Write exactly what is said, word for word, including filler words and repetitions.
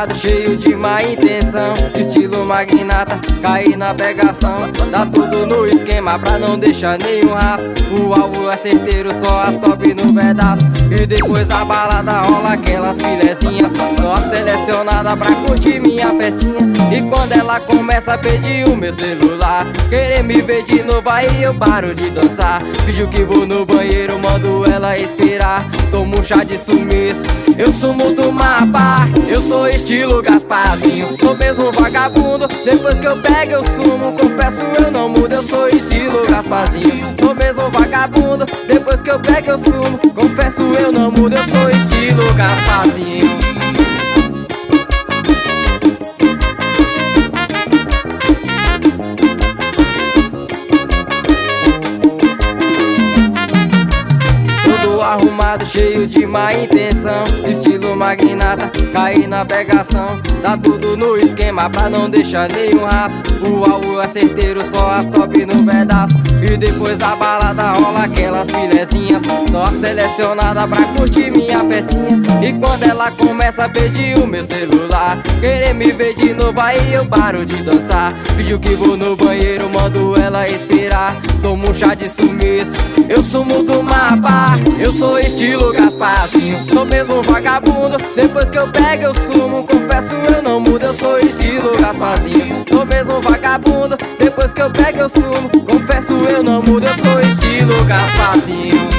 arrumado, cheio de má intenção, estilo magnata, caí na pegação. Dá tudo no esquema pra não deixar nenhum rastro. O alvo é certeiro, só as top no pedaço. E depois da balada rola aquelas filezinhas, só selecionada pra curtir minha festinha. E quando ela começa a pedir o meu celular, querer me ver de novo, aí eu paro de dançar. Finjo que vou no banheiro, mando ela esperar. Tomo um chá de sumiço, eu sumo do mapa. Eu sou estilo Gasparzinho, sou mesmo vagabundo. Depois que eu pego eu sumo, confesso eu não mudo. Eu sou estilo Gasparzinho, sou mesmo vagabundo. Depois que eu pego eu sumo, confesso eu não mudo. Eu sou estilo Gasparzinho. Arrumado, cheio de má intenção, estilo magnata, caí na pegação. Dá tudo no esquema pra não deixar nenhum rastro. O alvo é certeiro, só as top no pedaço. E depois da balada rola aquelas filezinhas, só selecionada pra curtir minha festinha. E quando ela começa a pedir o meu celular, querer me ver de novo, aí eu paro de dançar. Finjo que vou no banheiro, mando ela esperar. Tomo um chá de sumiço, eu sumo do mapa. Eu sou estilo Gasparzinho, sou mesmo vagabundo. Depois que eu pego eu sumo, confesso eu não mudo. Eu sou estilo Gasparzinho, sou mesmo vagabundo. Depois que eu pego eu sumo, confesso eu não mudo. Eu sou estilo Gasparzinho.